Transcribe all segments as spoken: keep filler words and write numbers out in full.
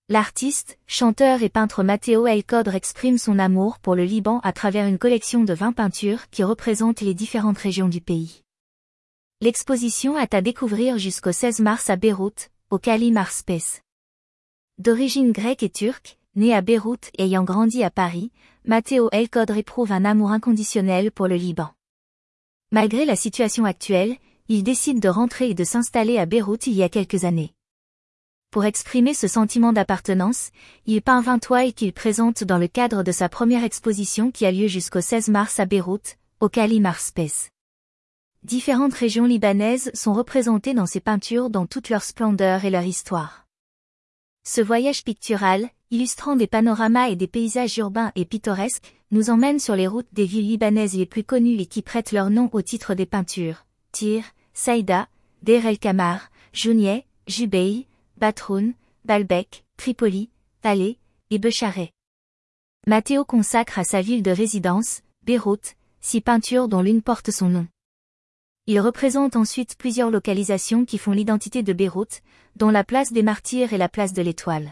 L'artiste, chanteur et peintre Matteo El Codre exprime son amour pour le Liban à travers une collection de vingt peintures qui représentent les différentes régions du pays. L'exposition est à découvrir jusqu'au seize mars à Beyrouth, au Kalim Art Space. D'origine grecque et turque, né à Beyrouth et ayant grandi à Paris, Matteo El Codre éprouve un amour inconditionnel pour le Liban. Malgré la situation actuelle, il décide de rentrer et de s'installer à Beyrouth il y a quelques années. Pour exprimer ce sentiment d'appartenance, il peint vingt toiles qu'il présente dans le cadre de sa première exposition qui a lieu jusqu'au seize mars à Beyrouth, au Kalim Art Space. Différentes régions libanaises sont représentées dans ses peintures dans toute leur splendeur et leur histoire. Ce voyage pictural, illustrant des panoramas et des paysages urbains et pittoresques, nous emmène sur les routes des villes libanaises les plus connues et qui prêtent leur nom au titre des peintures: Tyr, Saïda, Deir el-Kamar, Jounieh, Jubeil, Batroun, Baalbek, Tripoli, Alais et Bécharès. Matteo consacre à sa ville de résidence, Beyrouth, six peintures dont l'une porte son nom. Il représente ensuite plusieurs localisations qui font l'identité de Beyrouth, dont la place des Martyrs et la place de l'Étoile.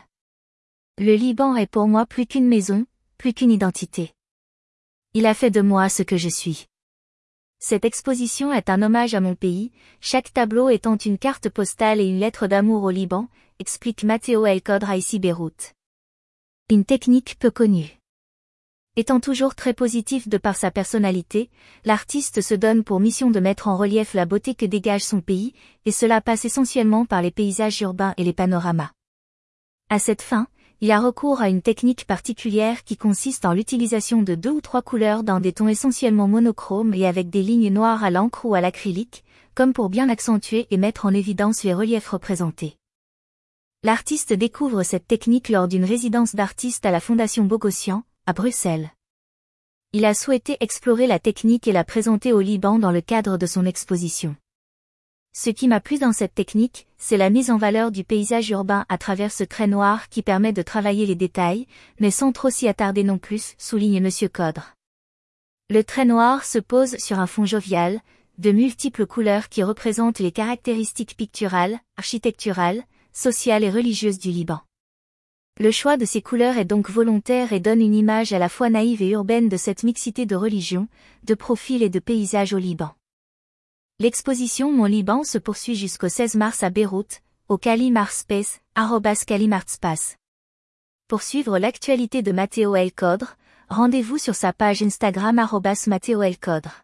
Le Liban est pour moi plus qu'une maison, plus qu'une identité. Il a fait de moi ce que je suis. Cette exposition est un hommage à mon pays, chaque tableau étant une carte postale et une lettre d'amour au Liban, explique Matteo El Codre à ici Beyrouth. Une technique peu connue. Étant toujours très positif de par sa personnalité, l'artiste se donne pour mission de mettre en relief la beauté que dégage son pays, et cela passe essentiellement par les paysages urbains et les panoramas. À cette fin, il a recours à une technique particulière qui consiste en l'utilisation de deux ou trois couleurs dans des tons essentiellement monochromes et avec des lignes noires à l'encre ou à l'acrylique, comme pour bien accentuer et mettre en évidence les reliefs représentés. L'artiste découvre cette technique lors d'une résidence d'artiste à la Fondation Bogossian, à Bruxelles. Il a souhaité explorer la technique et la présenter au Liban dans le cadre de son exposition. Ce qui m'a plu dans cette technique, c'est la mise en valeur du paysage urbain à travers ce trait noir qui permet de travailler les détails, mais sans trop s'y attarder non plus, souligne Monsieur Codre. Le trait noir se pose sur un fond jovial, de multiples couleurs qui représentent les caractéristiques picturales, architecturales, sociales et religieuses du Liban. Le choix de ces couleurs est donc volontaire et donne une image à la fois naïve et urbaine de cette mixité de religions, de profils et de paysages au Liban. L'exposition Mon Liban se poursuit jusqu'au seize mars à Beyrouth, au Kalim Art Space, arobase Kalim Art Space. Pour suivre l'actualité de Matteo El Codre, rendez-vous sur sa page Instagram arobase Matteo El Codre.